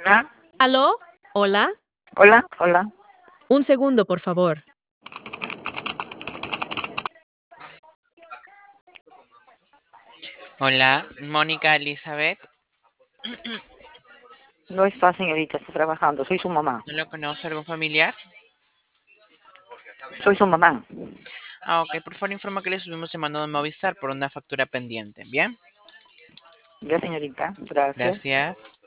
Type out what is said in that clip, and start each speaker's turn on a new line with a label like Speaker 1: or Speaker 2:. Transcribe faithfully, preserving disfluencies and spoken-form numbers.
Speaker 1: Ah,
Speaker 2: ¿Aló? ¿Hola?
Speaker 1: hola, hola.
Speaker 2: Un segundo, por favor.
Speaker 3: Hola, Mónica Elizabeth.
Speaker 1: No está, señorita, está trabajando. Soy su mamá.
Speaker 3: ¿No lo conoce algún familiar?
Speaker 1: Soy su mamá.
Speaker 3: Ah, ok. Por favor, informa que le subimos llamando de Movistar por una factura pendiente. ¿Bien?
Speaker 1: Ya, señorita. Gracias.
Speaker 3: Gracias.